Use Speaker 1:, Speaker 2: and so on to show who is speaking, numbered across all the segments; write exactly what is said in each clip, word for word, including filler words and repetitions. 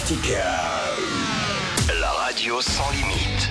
Speaker 1: Vertical. La radio sans limite.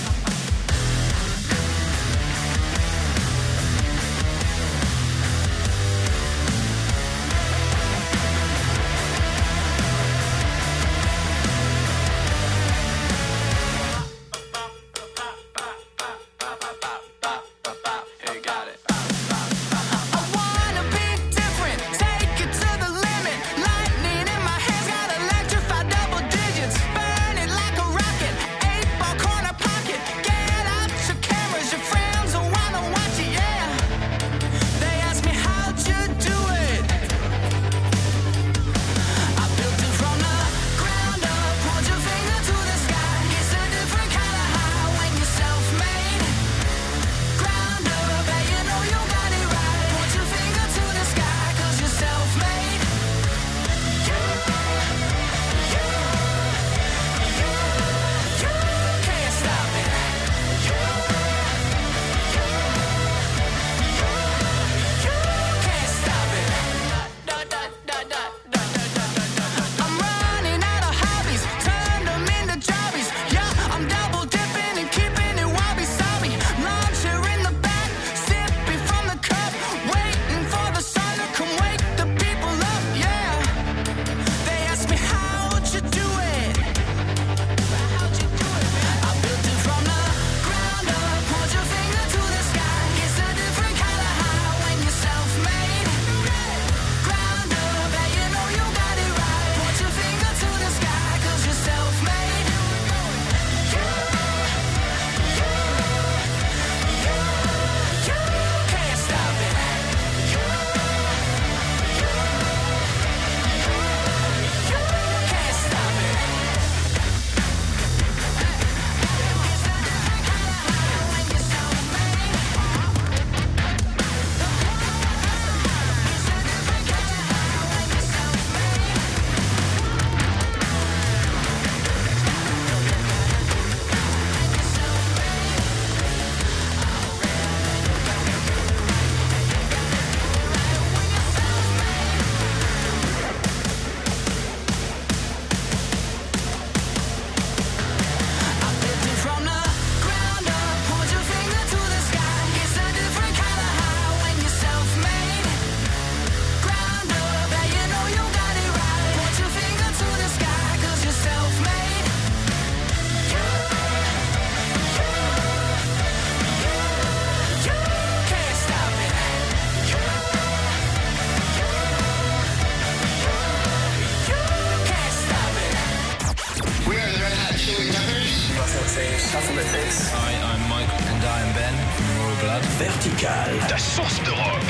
Speaker 2: Hi, I'm Mike. And I'm Ben from Royal Blood.
Speaker 1: Vertical. Ta source de rock.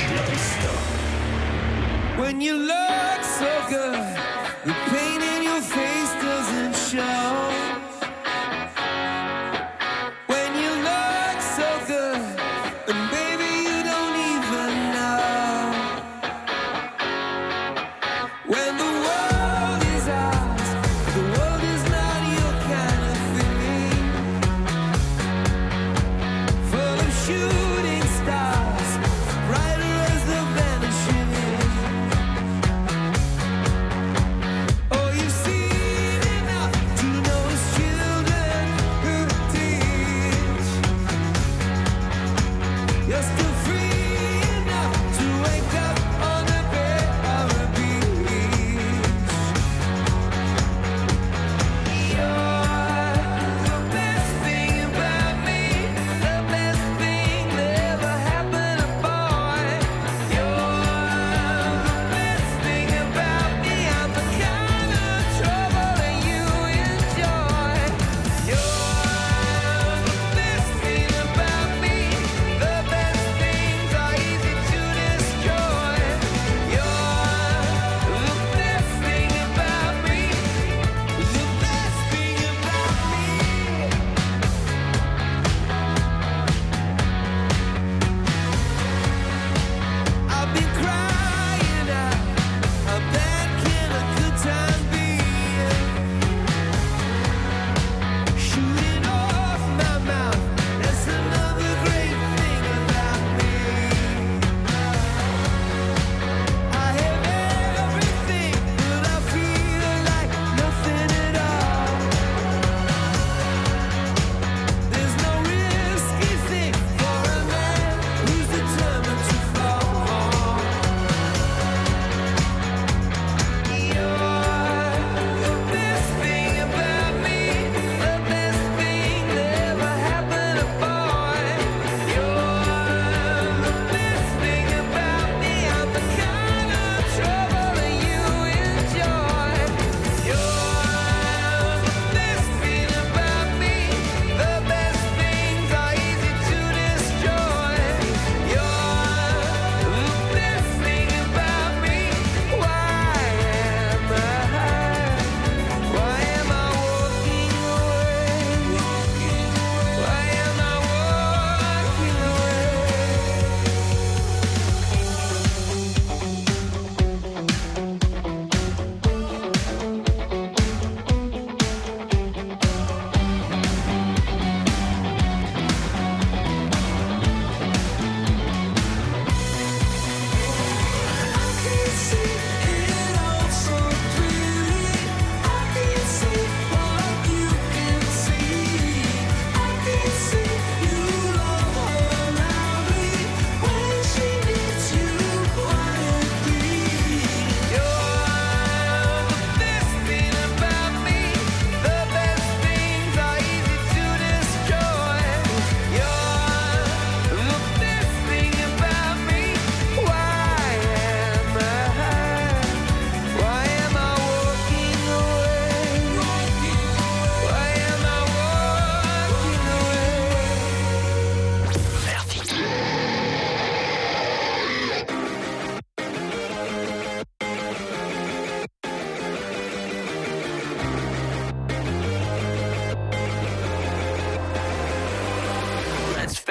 Speaker 3: When you look so good, the pain in your face doesn't show. When you look so good, and baby you don't even know. When the world is ours, the world is not your kind of thing. Full of shooting stars, brighter as the vanishing. Oh, you've seen enough to know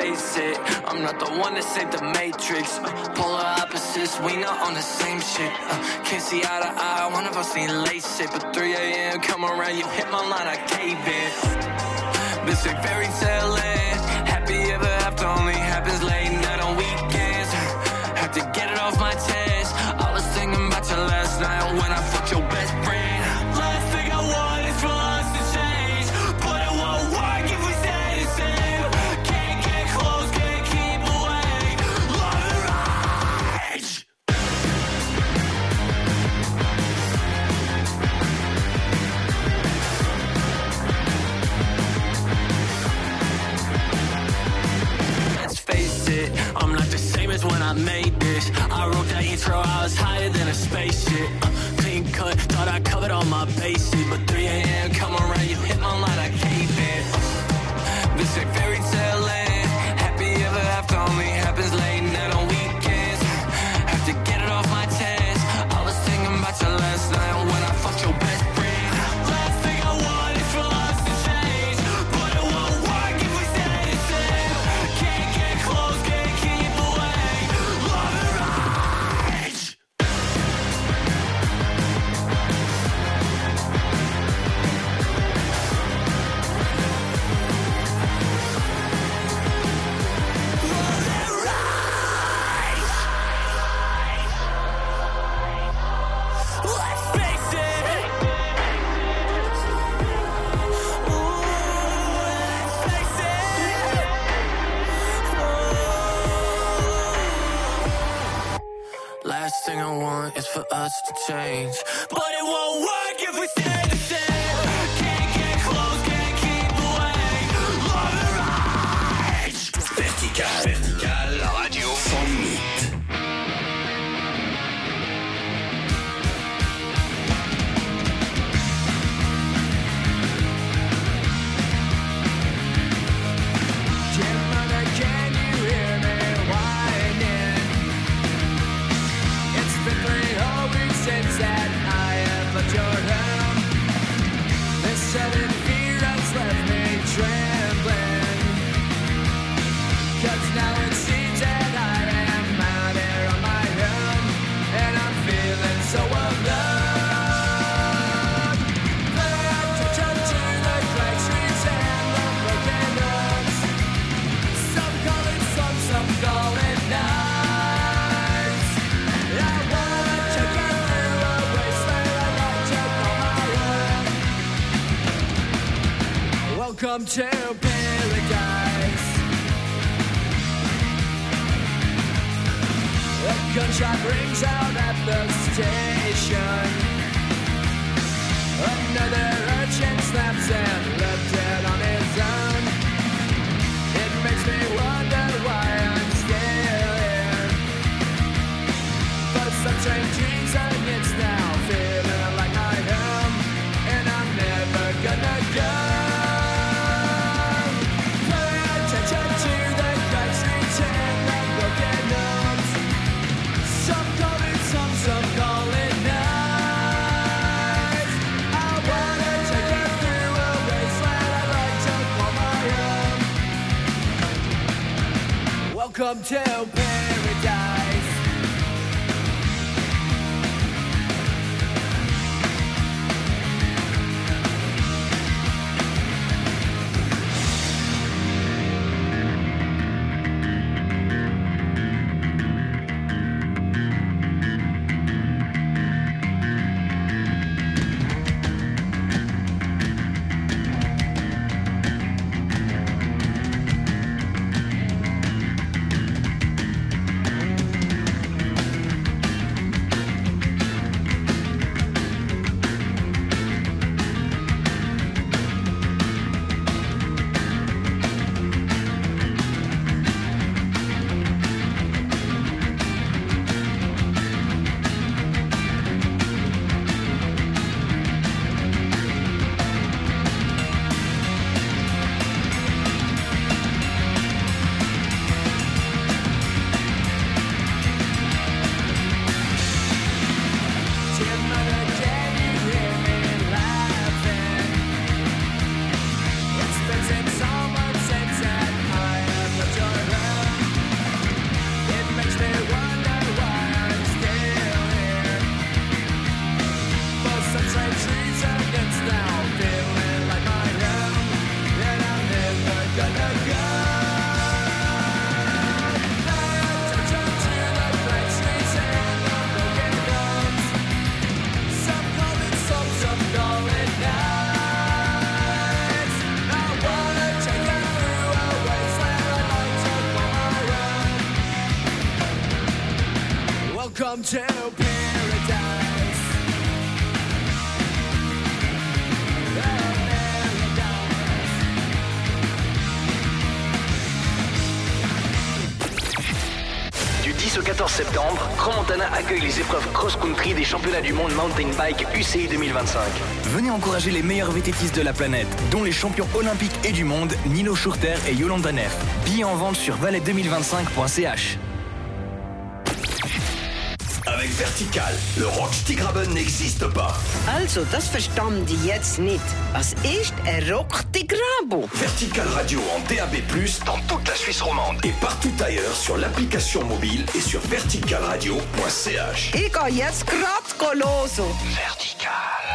Speaker 3: face it, I'm not the one that saved the Matrix. uh, Polar opposites, we not on the same shit. uh, Can't see eye to eye, one of us ain't lace it. But three a.m. come around, you hit my line, I cave in. This ain't fairy tale land. Happy ever after only happens late night on weekends. Had to get it off my chest. I was thinking about you last night when I fucked your best friend. Last thing I want is for us to change, but it won't work if we stay the same. Can't get close, can't keep away. Love and rage. Let's face it, I'm not the same as when I made this. I wrote that intro, I was higher than a spaceship. uh, Clean cut, thought I covered all my bases. But three a.m. come around, you hit my line, I cave in. uh, This ain't fairy tale land. Happy ever after only happens late night on weekends. Have to get it off my chest. I was thinking about you last night when I fucked your best friend. Last thing I want is for us to change, but it won't work if we stay the same. Can't get close, can't keep away. Love and rage. Let's face it. Ooh, let's face it. Ooh. Last thing I want is for us to change, but it won't work if we stay the same. Can't get close, can't keep away. Love and rage.
Speaker 1: Vertical. Vertical. La radio sans limite.
Speaker 3: Mother, can you hear me whining? It's been three whole weeks since that I have left your home. This sudden fear has left me trembling, 'cause now it seems that I am out here on my own, and I'm feeling so alone. Pay attention to the cracked streets and the broken homes. Some call it sun, some call it night. I wanna take you through a wasteland I like to call my own. Welcome to paradise. A gunshot rings out at the station. Another urchin snaps and left dead on his own. It makes me wonder why I'm still here. For some strange reason, it's now feeling like my home, and I'm never gonna go. Pay attention to the cracked streets and the broken homes. Some call it some, some call it night. I wanna take you through a wasteland I like to call my own. Welcome to paradise.
Speaker 4: au quatorze septembre, Crans-Montana accueille les épreuves cross-country des championnats du monde mountain bike U C I deux mille vingt-cinq. Venez encourager les meilleurs vététistes de la planète, dont les champions olympiques et du monde, Nino Schurter et Yolanda Neff. Billets en vente sur valais deux mille vingt-cinq point c h.
Speaker 1: Avec Vertical, le Rock-Stigraben n'existe pas.
Speaker 5: Also, das verstanden die jetzt nicht. Was ist ein Rock-Stigraben?
Speaker 1: Vertical Radio en D A B plus, dans toute la Suisse romande et partout ailleurs sur l'application mobile et sur vertical radio point c h.
Speaker 5: Ich gehe jetzt grad los.
Speaker 1: Vertical.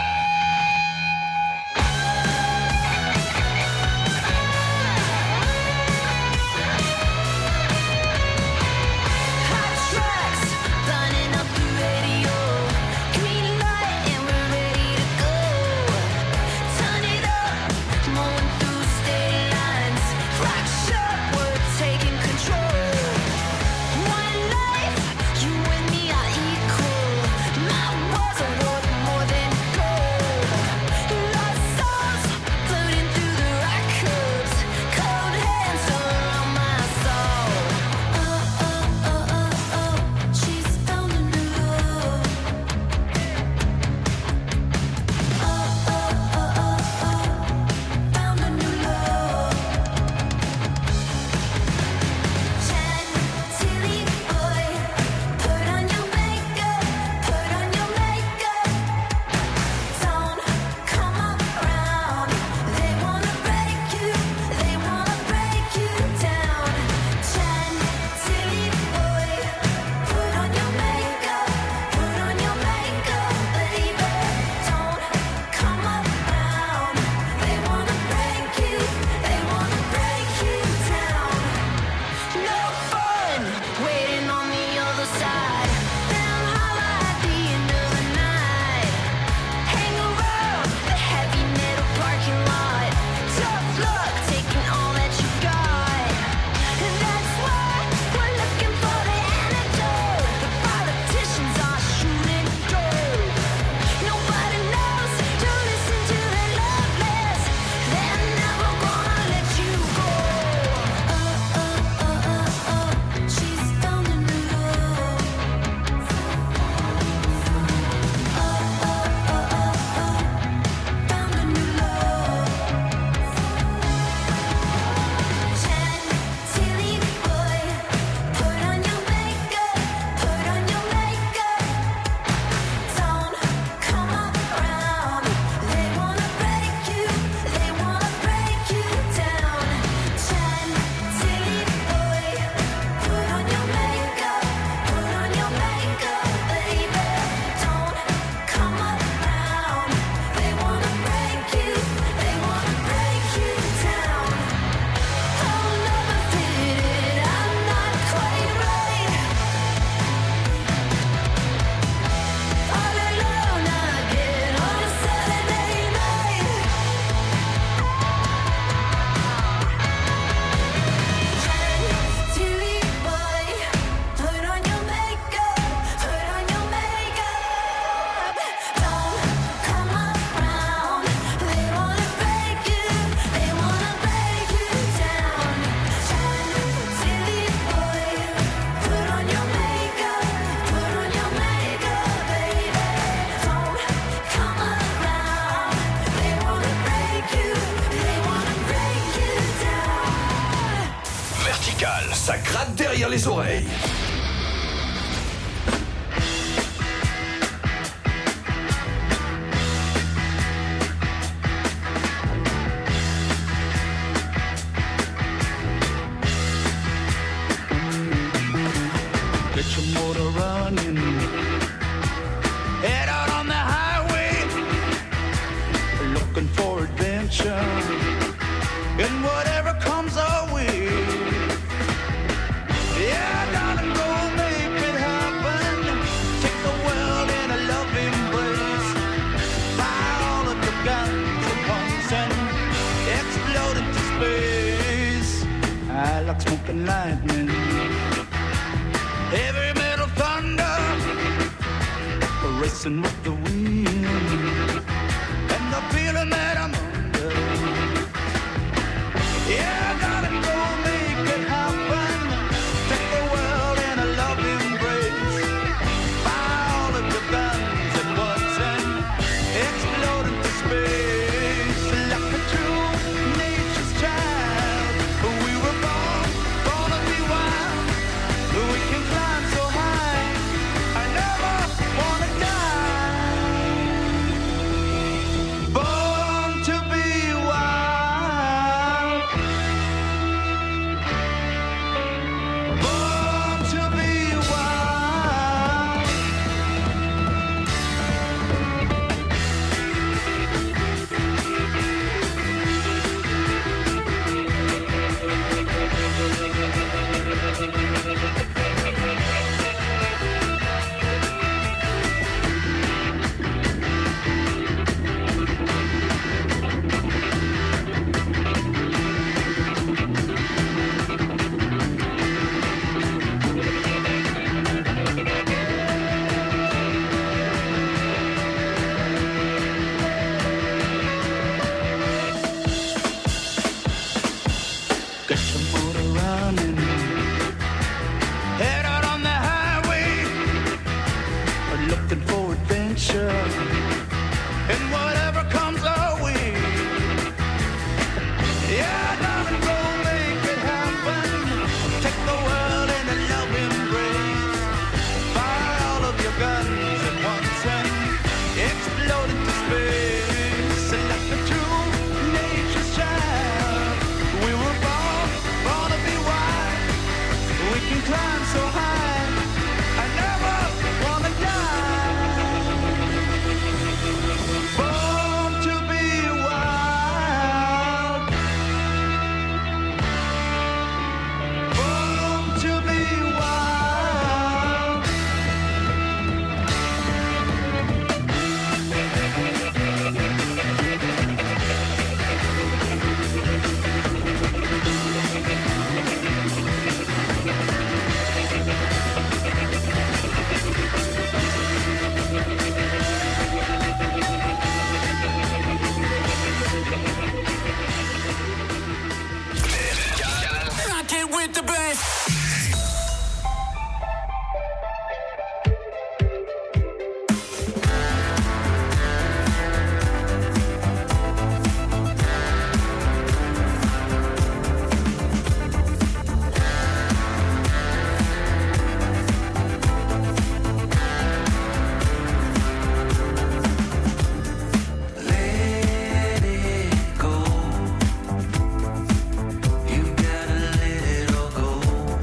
Speaker 1: Ça gratte derrière les oreilles.
Speaker 6: Get your motor running. Head out on the highway, looking for adventure. And whatever comes our way. Yeah, darling, go make it happen. Take the world in a loving embrace. Fire all of the guns at once and explode into space. I like smoking lightning. Heavy metal thunder, racing with the wind, and the feeling that I'm under. Yeah, I gotta go make it happen. Take the world in a loving looking for adventure. And whatever comes our way. Yeah, darling, go make it happen. Take the world in a love embrace. Fire all of your guns at once and explode into space. And like the true nature's child, we were born, born to be wild. We can climb so high, I never wanna die. Born to be wild. Born to be wild.
Speaker 3: Rock it with the best.
Speaker 6: Let it go. You gotta let it all go.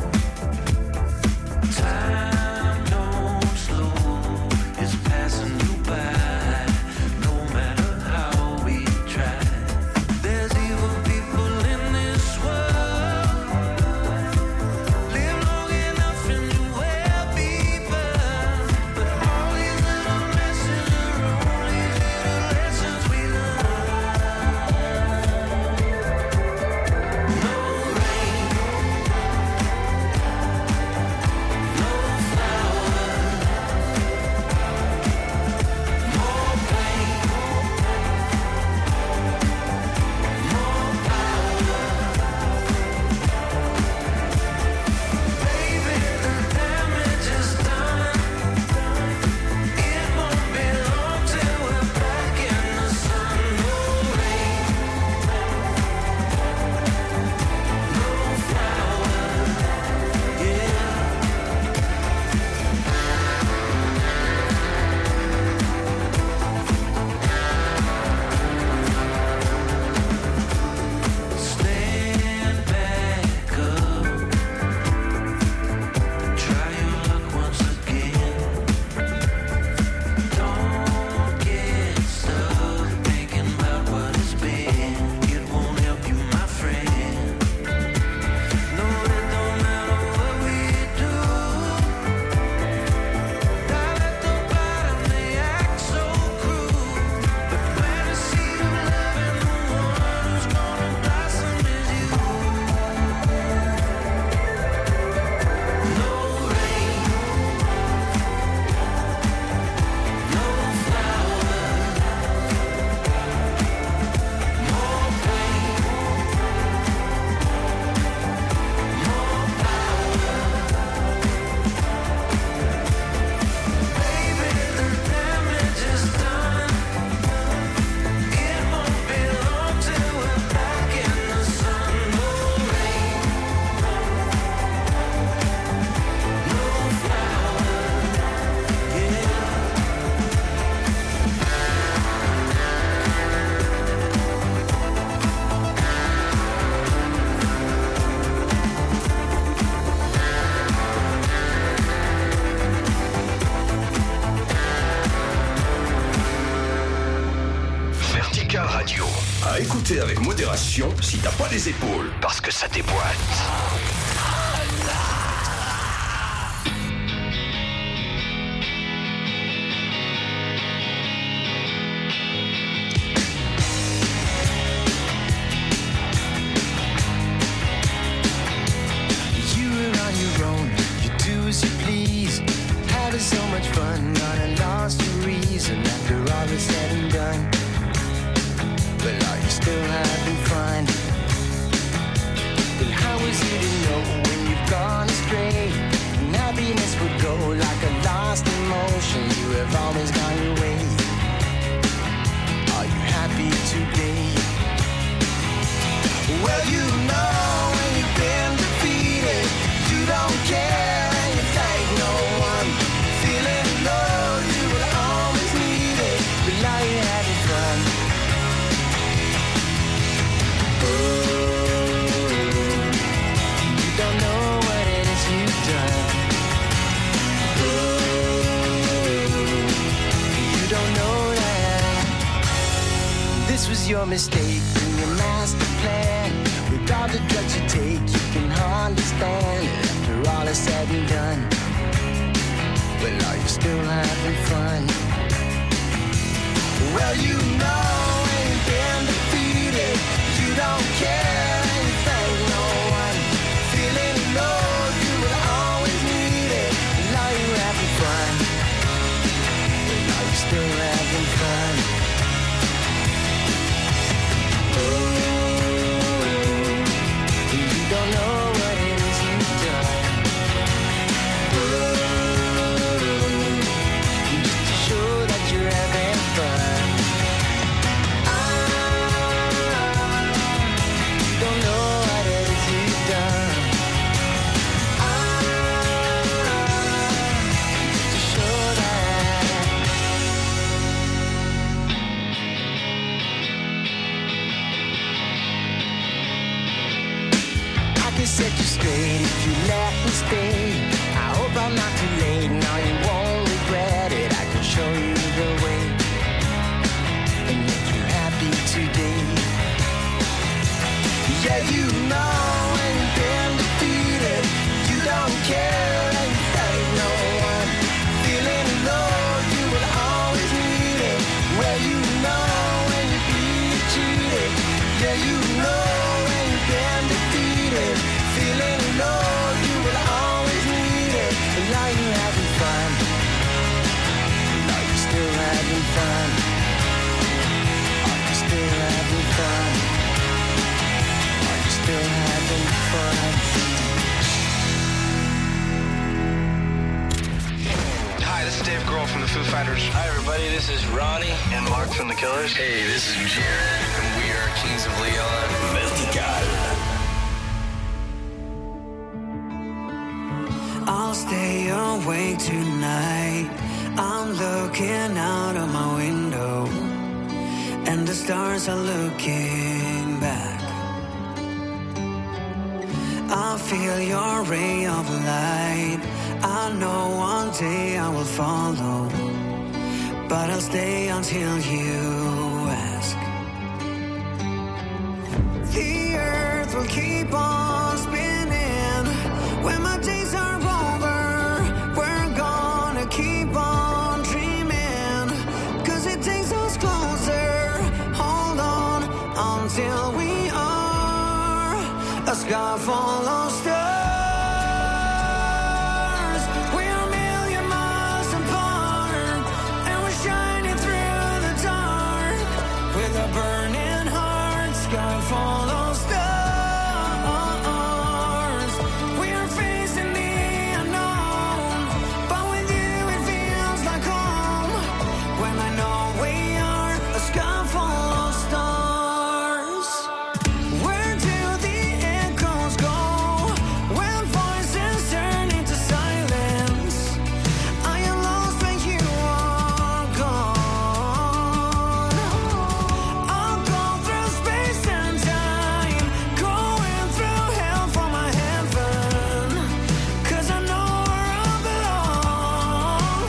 Speaker 6: Time don't slow, it's passing you by. No matter how we try, there's evil people in this world. Live long enough and you will be burned. But all these little lessons are only little lessons we learn. No rain, no flowers, more pain, more power. Baby, the damage is done. It won't be long till we're back in the sun. No rain, no flowers, yeah. Stand back up, try your luck once again. Don't get stuck thinking about what it's been. It won't help you, my friend. No, it don't matter what we do. Down at the bottom they act so cruel, but when I see you loving the one who's gonna blossom is you. No rain, no flowers, more pain, more power. Baby, the damage is done. It won't be long till we're back in the sun. No rain, no flowers, yeah.
Speaker 1: Vertical Radio. À écouter avec modération si t'as pas les épaules, parce que ça déboîte.
Speaker 7: You were on your own, you do as you please. Having so much fun, not a lost your reason after all is said and done. But are you still having fun? Then how is it this was your mistake and your master plan. With all the drugs you take, you can understand. After all is said and done, well, are you still having fun? Well, you know when you've been defeated, you don't care and you thank no one. Feeling low, you will always need it. Well, are you having fun? Well, are you still having fun? Don't know what it is you've done. Ooh, just to show that you're having fun. I don't know what it is you've done. I just to show that. I can set you straight if you let me stay. I hope I'm not too late, now you won't regret it. I can show you the way and make you happy today. Yeah, you know when you've been defeated, you don't care and you thank no one. Feeling low, you will always need it. Well, you know when you've been cheated. Yeah, you know when you've been defeated. Feeling low, you will always need it. And are you having fun? Are you still having fun? Are you still having fun? Are you still having fun?
Speaker 8: Hi, this is Dave Grohl from the Foo Fighters.
Speaker 2: Hi, everybody. This is Ronnie.
Speaker 8: And Mark from the Killers.
Speaker 2: Hey, this is Jared, and we are Kings of Leon.
Speaker 1: Vertical.
Speaker 3: I'll stay awake tonight. I'm looking out of my window, and the stars are looking back. I feel your ray of light. I know one day I will follow, but I'll stay until you ask. The earth will keep on spinning when my days are over. We're gonna keep on dreaming, 'cause it takes us closer. Hold on until we are a sky full of stars. We're a million miles apart, and we're shining through the dark with a burning heart. Sky full of stars. We're facing the unknown, but with you it feels like home. When I know we are a sky full of stars. Where do the echoes go when voices turn into silence? I am lost when you are gone. I'll go through space and time, going through hell for my heaven, 'cause I know where I belong.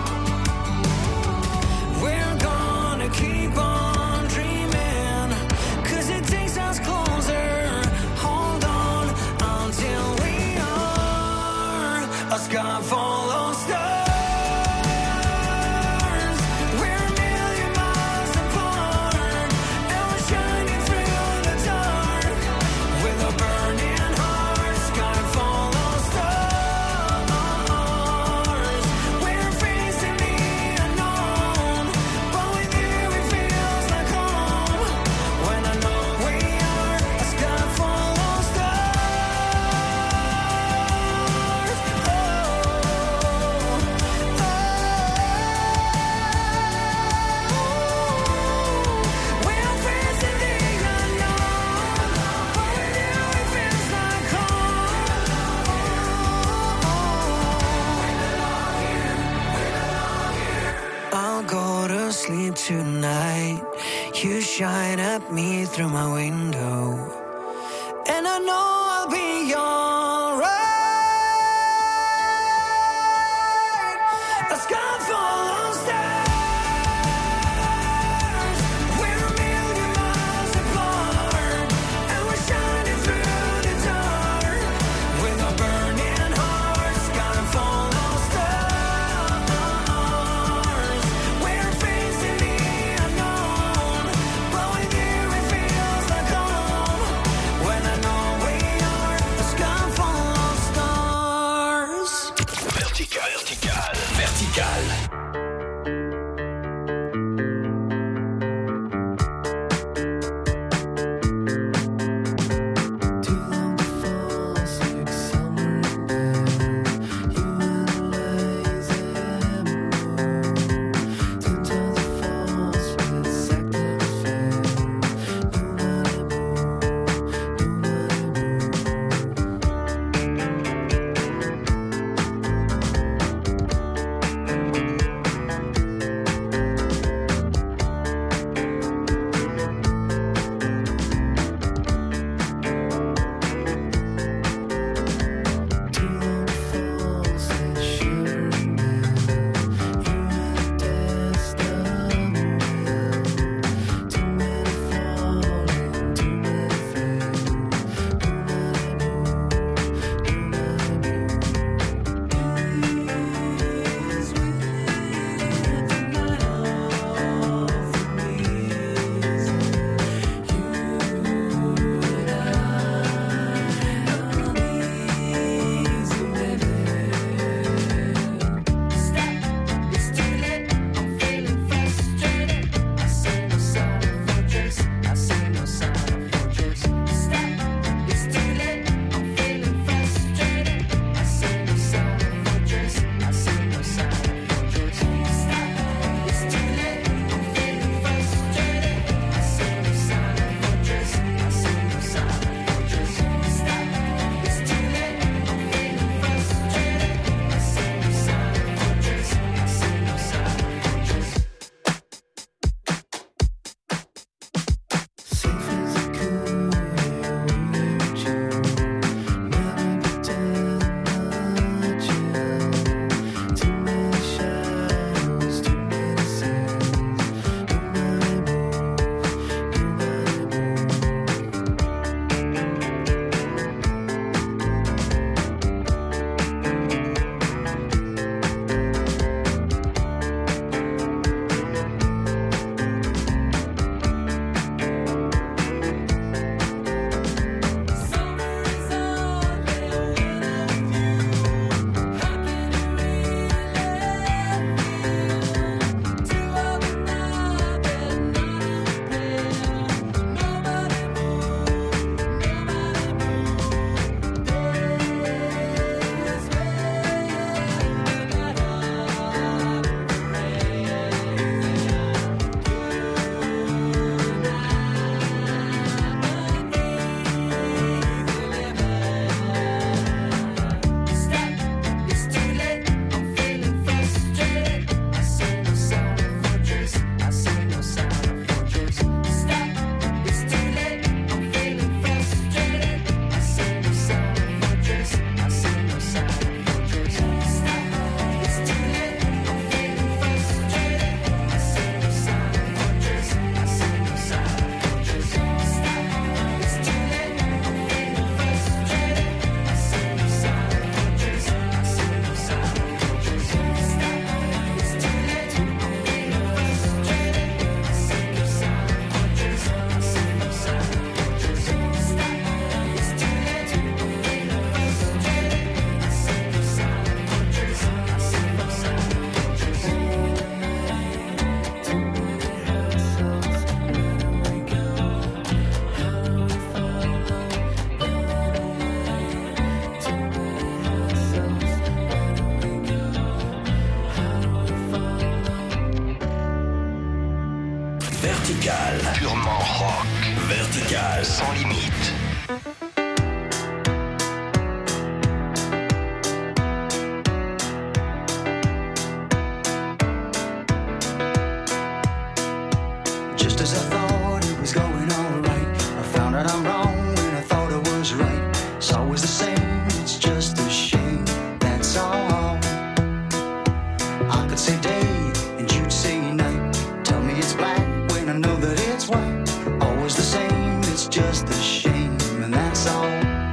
Speaker 3: We're gonna keep on dreaming, 'cause it takes us closer. Hold on until we are a sky full of stars. We're a million miles apart, and we're shining through the dark with a burning heart. Sky full of stars. We're facing the unknown, but with you it feels like home. When I know we are a sky full of stars. Oh, oh. We're facing the unknown, but with you it feels like home. I'll go to sleep tonight. You shine at me through my window, and I know I'll be alright. A sky full of stars. We're a million
Speaker 1: Vertical. Purement rock. Vertical. Sans limite.
Speaker 9: Just as I thought it was going all right, I found out I'm wrong when I thought I was right. It's always the same, it's just a shame, that's all. I could say day and you'd say night. Tell me it's black when I know that it's white. Always the same, it's just a shame, and that's all.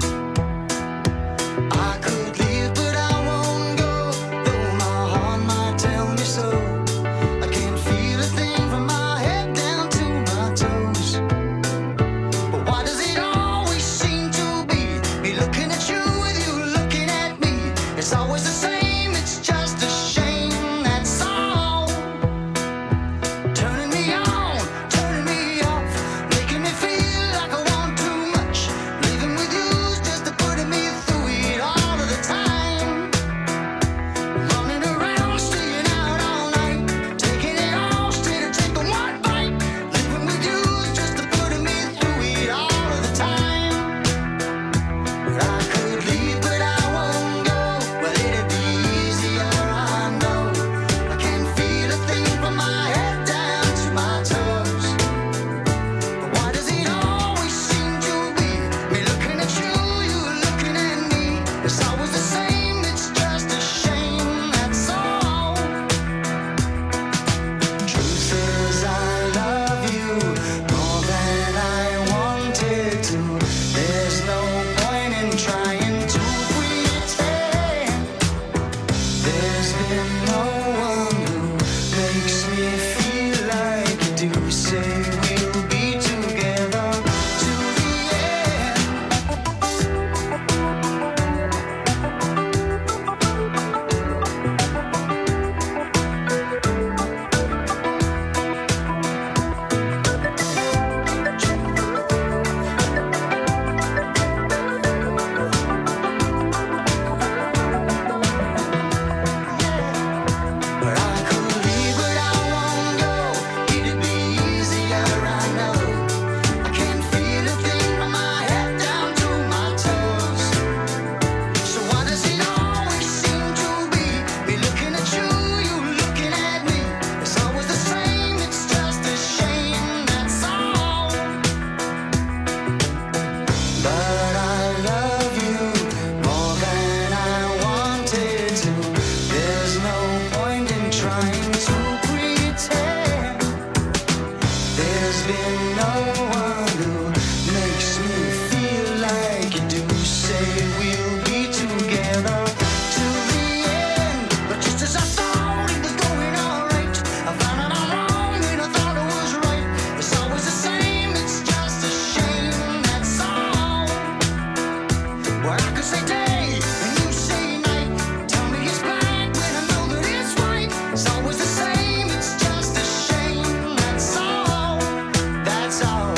Speaker 9: I could leave but I won't go, though my heart might tell me so. I can't feel a thing from my head down to my toes. But why does it always seem to be me looking at you with you looking at me? It's always the same, it's just a shame, that's all. Turning me on, turning me off, making me feel like I want too much. Living with you's just a putting me through it all of the time. Running around, staying out all night, taking it all straight to take the one bite. Living with you's just a putting me through it all of the time. But I could leave, but I won't go. Well, it'd be easier, I know. I can't feel a thing from my head down to my toes. But why does it always seem to be me looking at you, you looking at me? It's always the same, it's just a shame, that's all. Truth is I love you more than I wanted to. There's no point in trying to pretend. There's been no one who makes me feel like you do. Say we'll be together to the end. But I could leave, but I won't go. It'd be easier, I know. I can't feel a thing from my head down to my toes. So why does it always seem to be me looking at you, you looking at me? It's always the same, it's just a shame, that's all. But I love you more than I wanted to. There's no point in trying to pretend. There's been no one who makes me feel like you do. Say we'll be together to the end. But just as I thought it was going all right, I found out I'm wrong when I thought it was right. It's always the same, it's just a shame, that's all. Well, I could say day and you say night. Tell me it's black when I know that it's white. It's always the same, it's just a shame, that's all. That's all.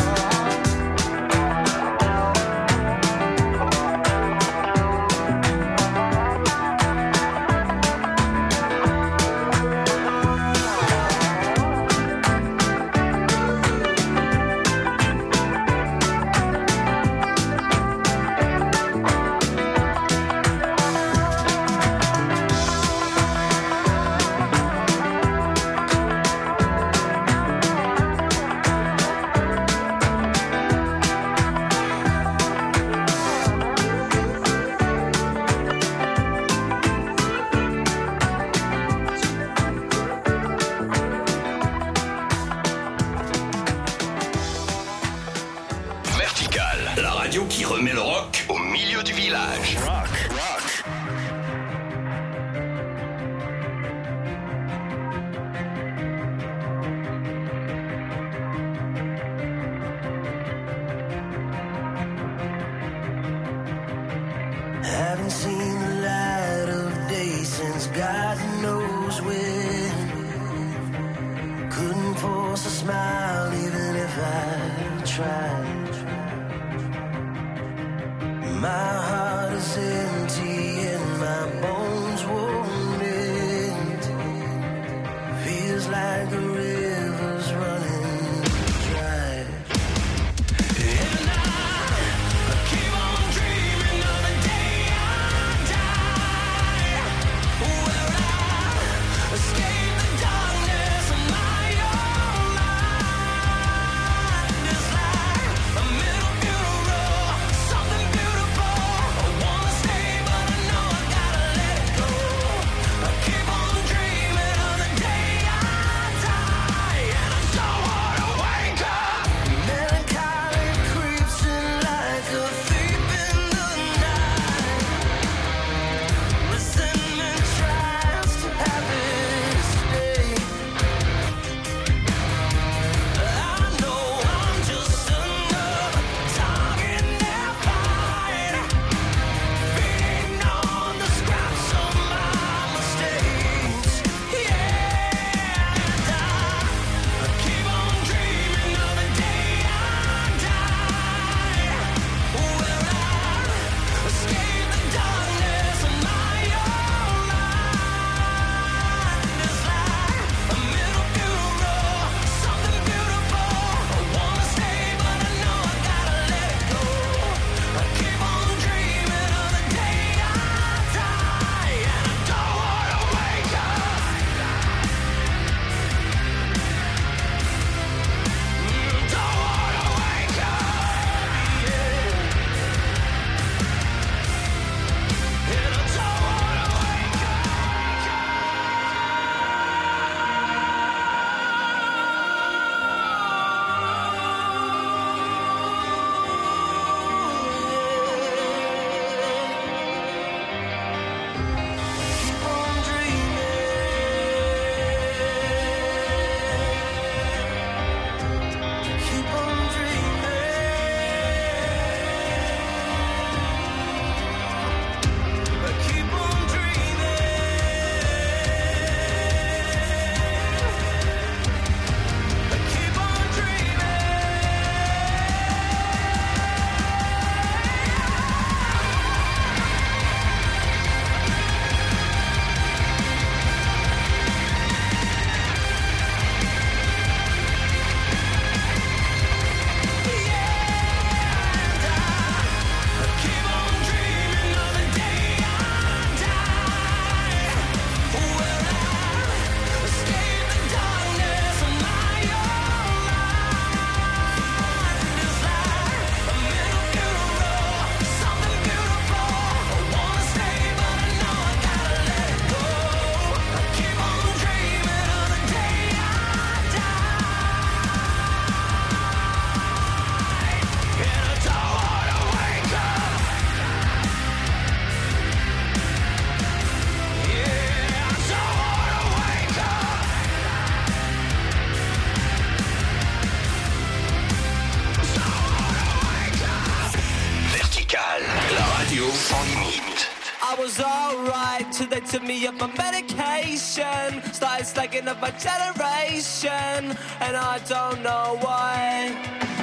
Speaker 1: Vertical, la radio qui remet le rock au milieu du village. Rock, rock.
Speaker 7: Haven't seen the light of day since God knows when. Couldn't force a smile even if I tried. My heart is empty and my bones won't mend. Feels like the river's running
Speaker 3: took me off my medication. Started stacking up my generation, and I don't know why.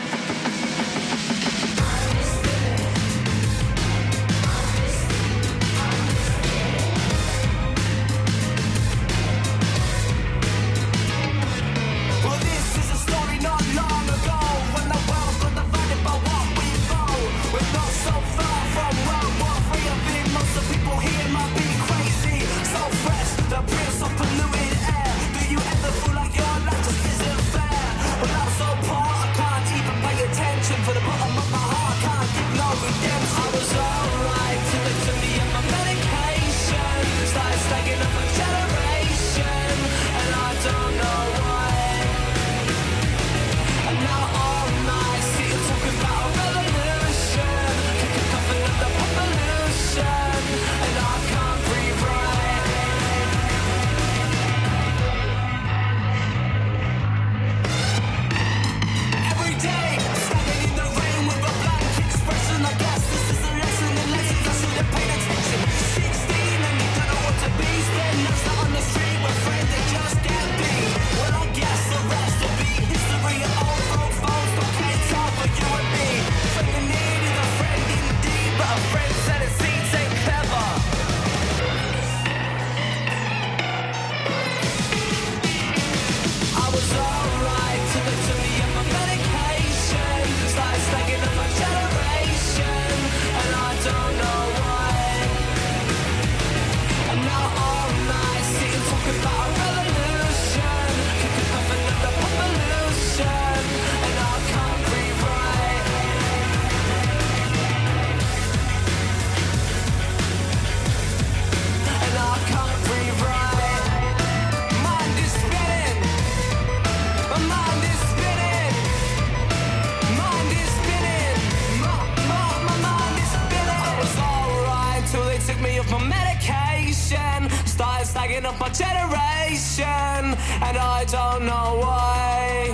Speaker 3: Up my generation, and I don't know why.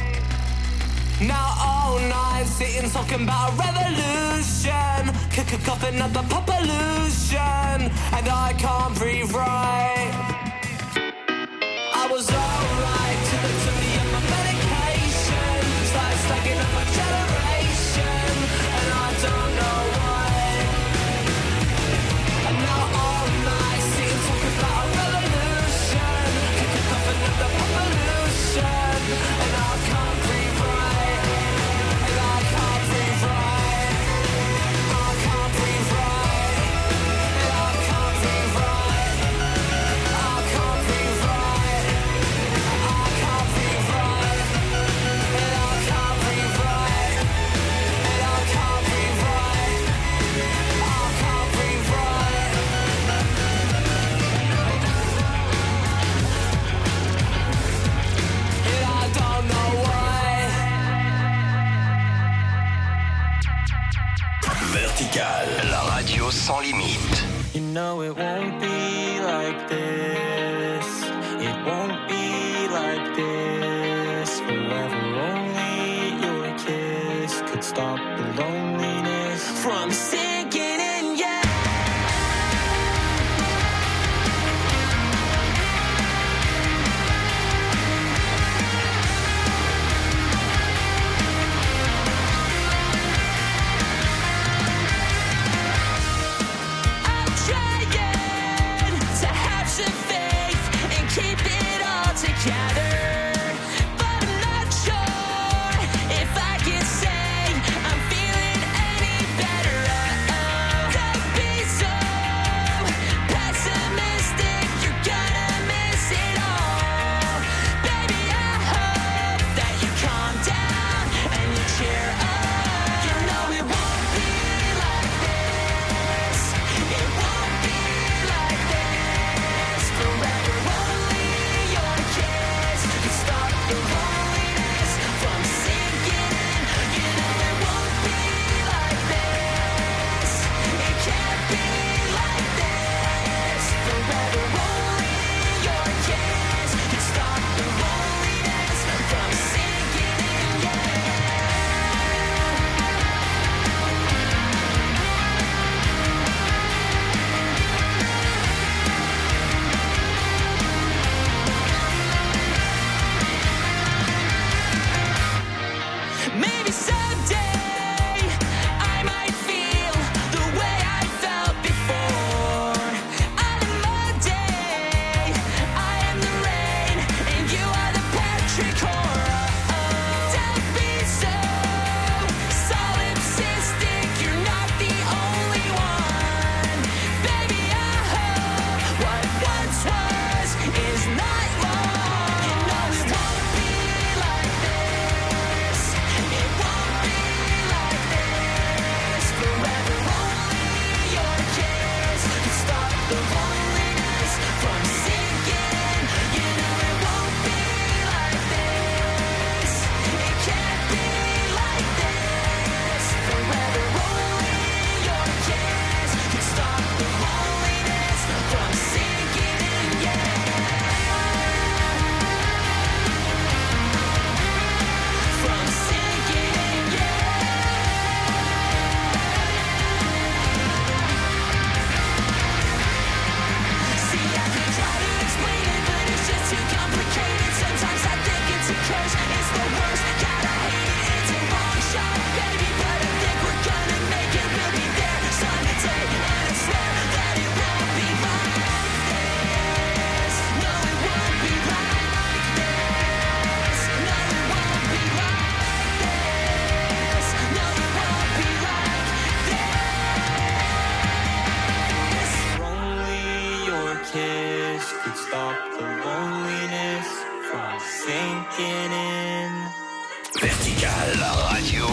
Speaker 3: Now all night sitting talking about revolution, coughing up the pop pollution, and I can't breathe right. I was alright till they took me off my medication, started stacking up my generation, and I don't know why. And now all night sitting talking about the pollution, and I can't breathe right, and I can't breathe right, I can't breathe right, and I can't breathe right, I can't breathe right, I can't breathe right, and I can't breathe right, and I can't breathe right, I can't breathe right.
Speaker 1: Vertical, la radio sans limite.
Speaker 3: You know it won't be like this. It won't be like this forever. Only your kiss could stop the loneliness from sinking in. Yeah.
Speaker 10: I'm trying to have some faith.
Speaker 3: sinking in.
Speaker 1: Vertical Radio.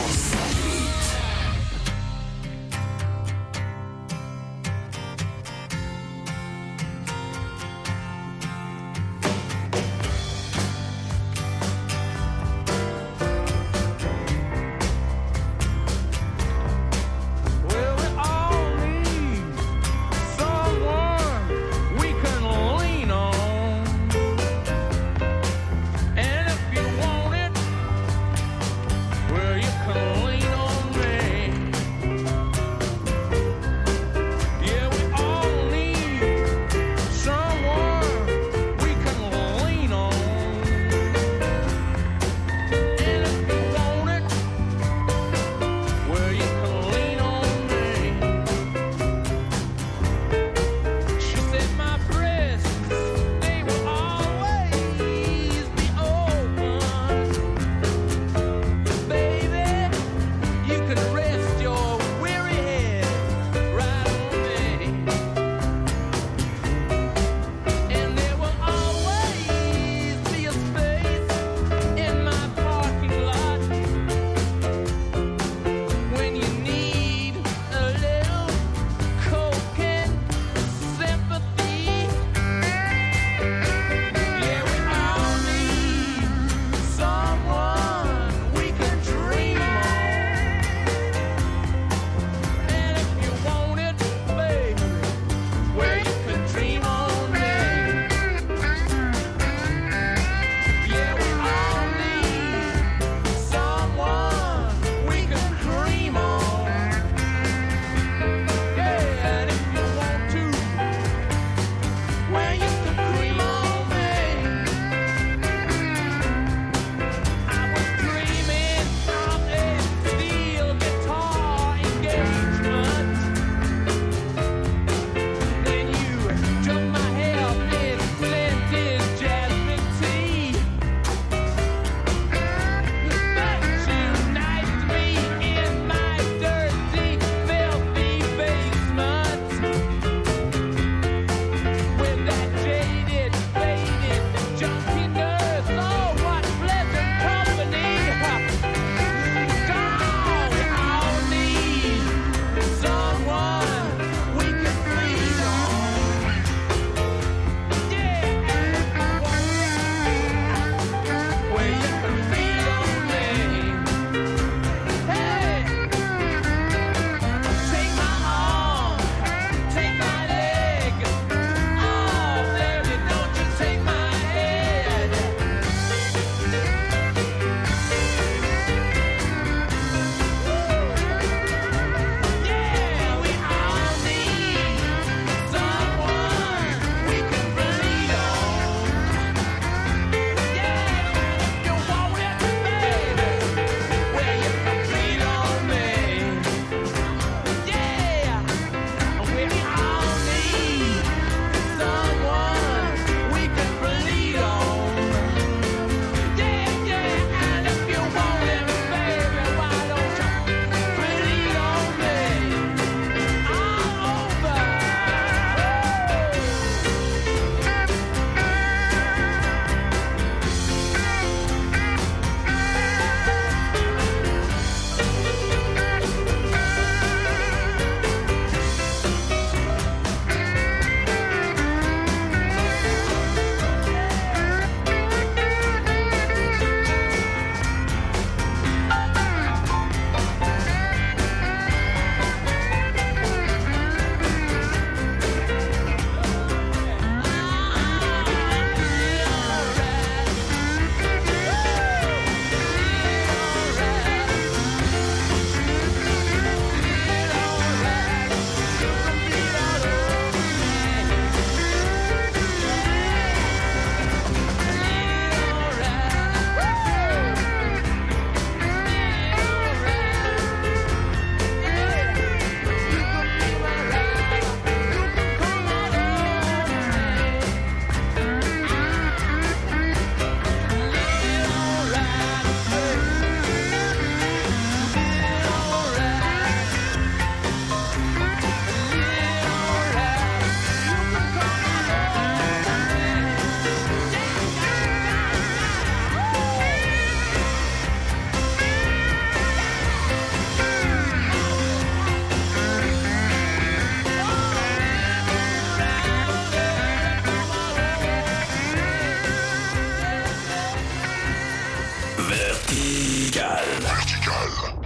Speaker 10: Well, you can lean on
Speaker 1: Vertical.
Speaker 10: Vertical.